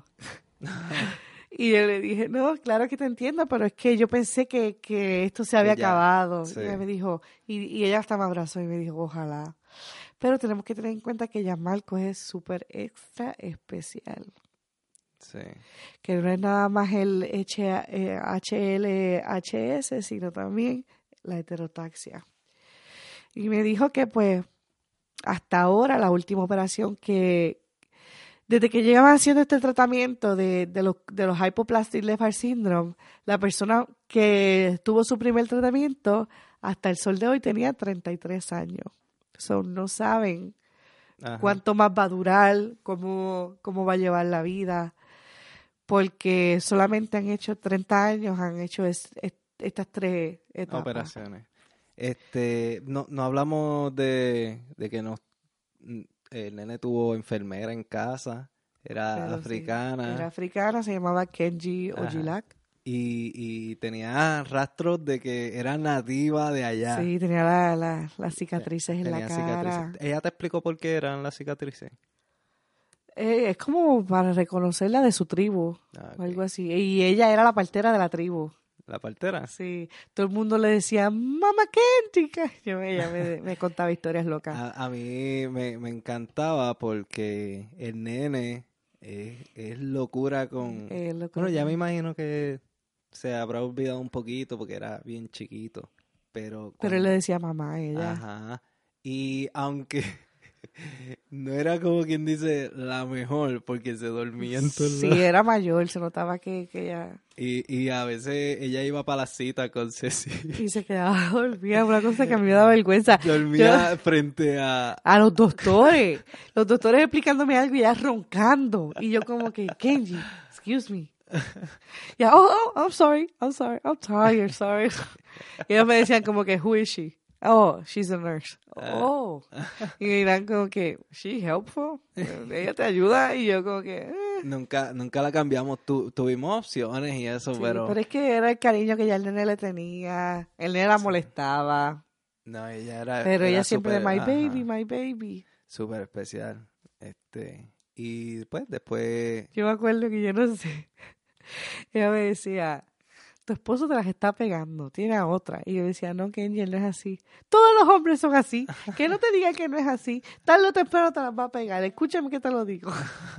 Y yo le dije, no, claro que te entiendo, pero es que yo pensé que, que esto se había ya, acabado. sí. Y ella me dijo, y, y ella hasta me abrazó y me dijo, ojalá. Pero tenemos que tener en cuenta que Gianmarco es súper extra especial. Sí. Que no es nada más el H L H S, sino también la heterotaxia. Y me dijo que pues hasta ahora la última operación que, desde que llegaban haciendo este tratamiento de, de los, de los hypoplastic left heart syndrome, la persona que tuvo su primer tratamiento hasta el sol de hoy tenía treinta y tres años. So, no saben Ajá. cuánto más va a durar, cómo, cómo va a llevar la vida, porque solamente han hecho treinta años, han hecho es, es, estas tres etapas. Operaciones. Este, no, no hablamos de, de que nos, el nene tuvo enfermera en casa, era Pero africana. sí, era africana, se llamaba Kenji Ajá. Ojilak. Y, y tenía rastros de que era nativa de allá. Sí, tenía la, la, las cicatrices en Tenía la cara. cicatrices. ¿Ella te explicó por qué eran las cicatrices? Eh, es como para reconocerla de su tribu, Ah, o ok. algo así. Y ella era la partera de la tribu. ¿La partera? Sí, todo el mundo le decía, Mamá Kenji. Yo, ella me, me contaba historias locas. A, a mí me, me encantaba porque el nene es, es locura con... Eh, lo Bueno, ya con- me imagino que se habrá olvidado un poquito porque era bien chiquito. Pero, Pero él cuando- le decía mamá a ella. Ajá. Y aunque no era como quien dice la mejor porque se dormía en todos Sí, lados. era mayor, se notaba que, que ella... Y, y a veces ella iba para la cita con Ceci. Y se quedaba dormida, una cosa que a mí me da vergüenza. Dormía Yo- frente a... a los doctores, los doctores explicándome algo y ella roncando. Y yo como que, Kenji, excuse me. Yeah, oh, oh, I'm sorry, I'm sorry, I'm tired, sorry. Y ellos me decían como que, who is she? Oh, she's a nurse. Ah. Oh. Y me dirán como que, she helpful. Ella te ayuda. Y yo como que... eh. Nunca, nunca la cambiamos. Tu, tuvimos opciones y eso, Sí, pero... pero es que era el cariño que ya el nene le tenía. El nene la molestaba. No, ella era... Pero era ella siempre de súper- my ajá, baby, my baby. súper especial. Este... Y pues después... Yo me acuerdo que yo no sé. Ella me decía, tu esposo te las está pegando, tiene a otra. Y yo decía, no, Kenji, él no es así. Todos los hombres son así. Que no te diga que no es así. Tarde o temprano te las va a pegar. Escúchame que te lo digo.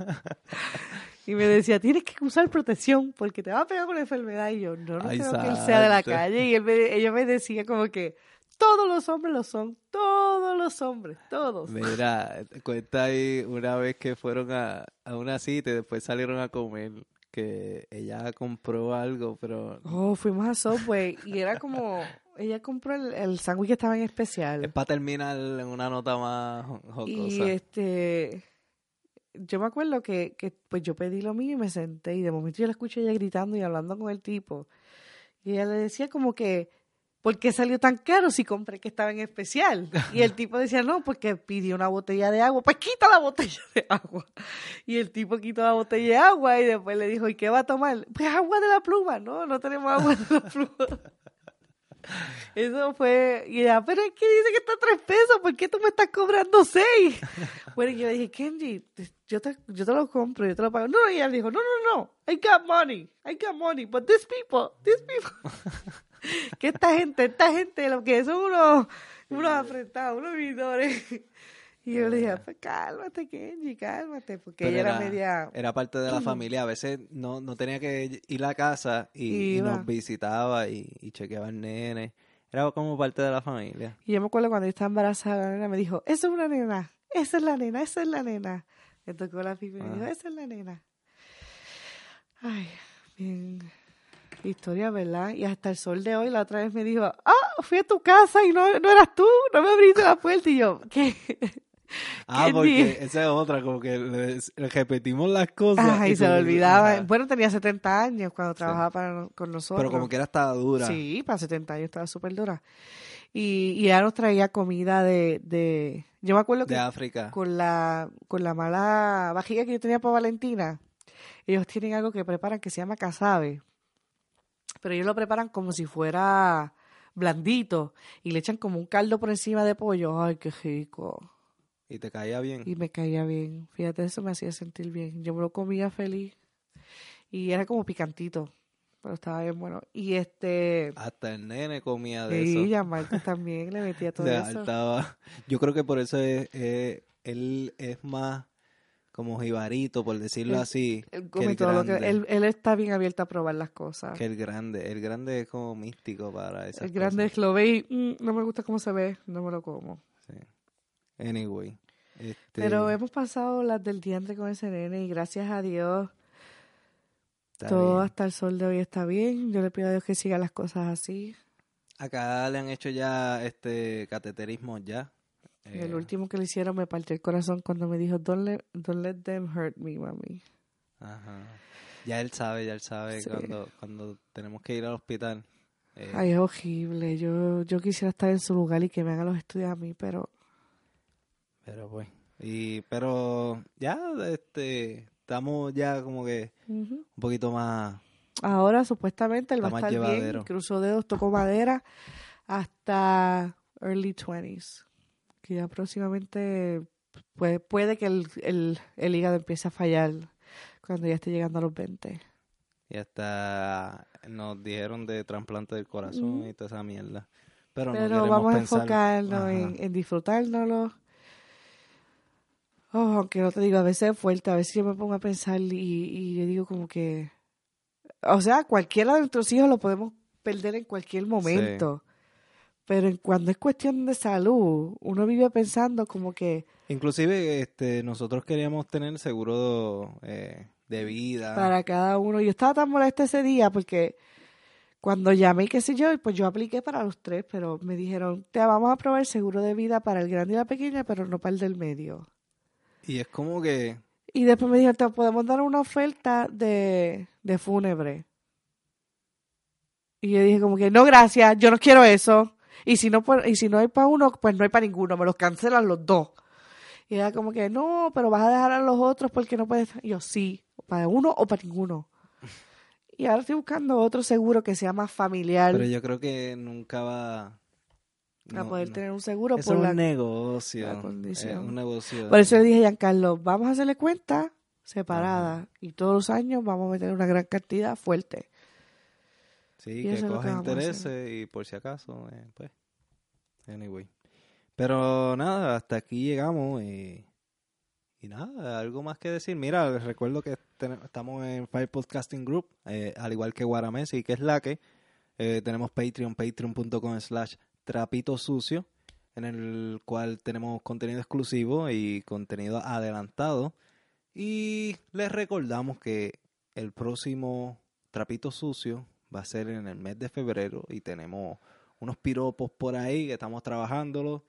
Y me decía, tienes que usar protección porque te va a pegar con la enfermedad. Y yo, no, no Ay, creo que él sea de la santo. calle. Y él me, ella me decía como que, todos los hombres lo son. Todos los hombres, todos. Mira, cuenta ahí una vez que fueron a, a una cita y después salieron a comer, que ella compró algo, pero Oh, fuimos a Subway y era como, ella compró el, el sándwich que estaba en es especial. para terminar en una nota más jo- Y jocosa. este, yo me acuerdo que, que pues yo pedí lo mío y me senté y de momento yo la escuché ella gritando y hablando con el tipo. Y ella le decía como que, ¿por qué salió tan caro si compré que estaba en especial? Y el tipo decía, no, porque pidió una botella de agua. Pues quita la botella de agua. Y el tipo quitó la botella de agua y después le dijo, ¿y qué va a tomar? Pues agua de la pluma. No, no tenemos agua de la pluma. Eso fue, y ella, pero es que dice que está a tres pesos, ¿por qué tú me estás cobrando seis? Bueno, y yo le dije, Kenji, te- yo te, yo te lo compro, yo te lo pago. No, y ella dijo, no, no, no, I got money, I got money, but these people, these people, que esta gente, esta gente, lo que son unos, unos apretados, unos vividores. Y yo le dije, pues cálmate, Kenji, cálmate, porque Pero ella era, era, media... era parte de la familia. A veces no, no tenía que ir a casa y, y Iba. nos visitaba y, y chequeaba el nene. Era como parte de la familia. Y yo me acuerdo cuando yo estaba embarazada, la nena me dijo, esa es una nena, esa es la nena, esa es la nena. Me tocó la pipa y me Ah. dijo, esa es la nena. Ay, bien. Historia, ¿verdad? Y hasta el sol de hoy, la otra vez me dijo, ah, fui a tu casa y no, no eras tú, no me abriste la puerta. Y yo, ¿qué? Ah, ¿Qué porque dije? esa es otra, como que le, le repetimos las cosas. Ay, se como lo que- olvidaba. ajá. Bueno, tenía setenta años cuando Sí. trabajaba para, con nosotros. Pero como que era estaba dura. Sí, para setenta años estaba súper dura. Y, y ella nos traía comida de, de... Yo me acuerdo que De África. con la, con la mala vajiga que yo tenía para Valentina, ellos tienen algo que preparan que se llama casabe. Pero ellos lo preparan como si fuera blandito y le echan como un caldo por encima de pollo. Ay, qué rico. Y te caía bien. Y me caía bien. Fíjate, eso me hacía sentir bien. Yo me lo comía feliz. Y era como picantito. Pero estaba bien bueno. Y este... Hasta el nene comía de Sí, eso. ya Marta también le metía todo Le eso. faltaba. Yo creo que por eso es, es- él es más como jibarito, por decirlo Él- así, Él que come el todo lo que... grande. Él, él está bien abierto a probar las cosas. Que el grande. El grande es como místico para esas El grande es cosas. que lo ve y mm, no me gusta cómo se ve, no me lo como. Sí. Anyway. Este, Pero hemos pasado las del diantre con ese nene y gracias a Dios está todo bien. hasta el sol de hoy está bien. Yo le pido a Dios que siga las cosas así. Acá le han hecho ya este cateterismo ya. Y el Eh, último que le hicieron me partió el corazón cuando me dijo, don't let, don't let them hurt me, mami. Ajá. Ya él sabe, ya él sabe Sí. cuando, cuando tenemos que ir al hospital. Eh, Ay, es horrible. Yo, yo quisiera estar en su lugar y que me hagan los estudios a mí, pero Pero pues. Y, pero ya, este, estamos ya como que ujú. un poquito más. Ahora supuestamente él va a Está más estar bien. llevadero. Cruzó dedos, tocó madera hasta early twenties. Que ya próximamente puede, puede que el, el, el hígado empiece a fallar cuando ya esté llegando a los veinte. Y hasta nos dijeron de trasplante del corazón Ujú. y toda esa mierda. Pero, no Pero queremos vamos a pensar- enfocarnos Ajá. en, en disfrutárnoslo. Oh, aunque no te digo, a veces es fuerte, a veces yo me pongo a pensar y, y yo digo como que, o sea, cualquiera de nuestros hijos lo podemos perder en cualquier momento. Pero en, cuando es cuestión de salud, uno vive pensando como que Inclusive este, nosotros queríamos tener seguro eh, de vida. para cada uno, yo estaba tan molesta ese día porque cuando llamé y qué sé yo, pues yo apliqué para los tres, pero me dijeron, te vamos a aprobar seguro de vida para el grande y la pequeña, pero no para el del medio. Y es como que, Y después me dijeron, te podemos dar una oferta de, de fúnebre. Y yo dije como que, no, gracias, yo no quiero eso. Y si no y si no hay para uno, pues no hay para ninguno, me los cancelan los dos. Y ella como que, no, pero vas a dejar a los otros porque no puedes. Y yo, sí, para uno o para ninguno. Y ahora estoy buscando otro seguro que sea más familiar. Pero yo creo que nunca va... Para no, poder no. tener un seguro Eso por es la, un negocio. la condición. Es un negocio. Por eso le dije a Giancarlo, vamos a hacerle cuenta separada. Ajá. Y todos los años vamos a meter una gran cantidad fuerte. Sí, Y que eso es lo coja que vamos a intereses y por si acaso, eh, pues, anyway. Pero nada, hasta aquí llegamos y, y nada, algo más que decir. Mira, les recuerdo que ten- estamos en Fire Podcasting Group, eh, al igual que Guaramesi, que es la que eh, tenemos Patreon, patreon.com slash trapito sucio, en el cual tenemos contenido exclusivo y contenido adelantado. Y les recordamos que el próximo Trapito Sucio va a ser en el mes de febrero y tenemos unos piropos por ahí que estamos trabajándolo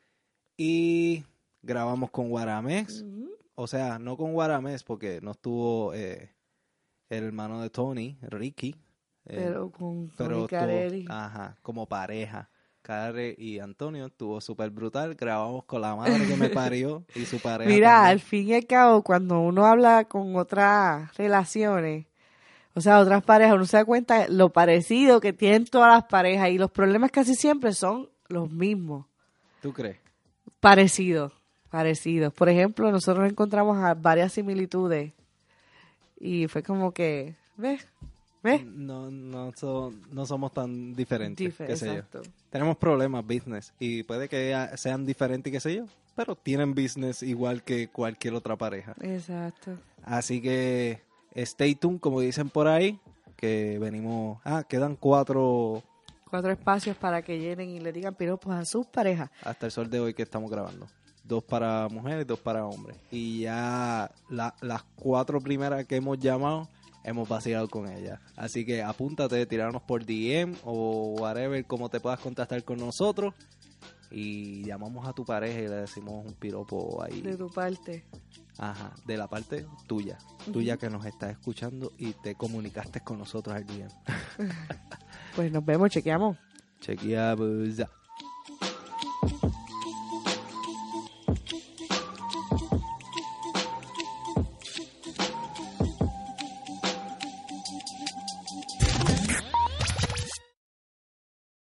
y grabamos con Guaramex, Uh-huh. o sea, no con Guaramex porque no estuvo eh, el hermano de Tony, Ricky, eh, Pero con pero Tony estuvo, Carelli. ajá, como pareja. Care y Antonio estuvo súper brutal, grabamos con la madre que me parió y su pareja Mira, también. al fin y al cabo, cuando uno habla con otras relaciones, o sea, otras parejas, uno se da cuenta de lo parecido que tienen todas las parejas y los problemas casi siempre son los mismos, ¿Tú crees? parecidos, parecidos. Por ejemplo, nosotros encontramos a varias similitudes y fue como que, ¿ves? ¿Ves? No, no, so- no somos tan diferentes, Dife- qué sé exacto. yo. Tenemos problemas, business, y puede que ya sean diferentes, qué sé yo, pero tienen business igual que cualquier otra pareja. Exacto. Así que stay tuned, como dicen por ahí, que venimos... Ah, quedan cuatro Cuatro espacios para que llenen y le digan piropos a sus parejas. hasta el sol de hoy que estamos grabando. Dos para mujeres, dos para hombres. Y ya la- las cuatro primeras que hemos llamado, hemos vacilado con ellas. Así que apúntate, tirarnos por D M o whatever, como te puedas contactar con nosotros. Y llamamos a tu pareja y le decimos un piropo ahí. De tu parte. Ajá, de la parte tuya. Tuya que nos estás escuchando y te comunicaste con nosotros al D M. Pues nos vemos, chequeamos. Chequeamos.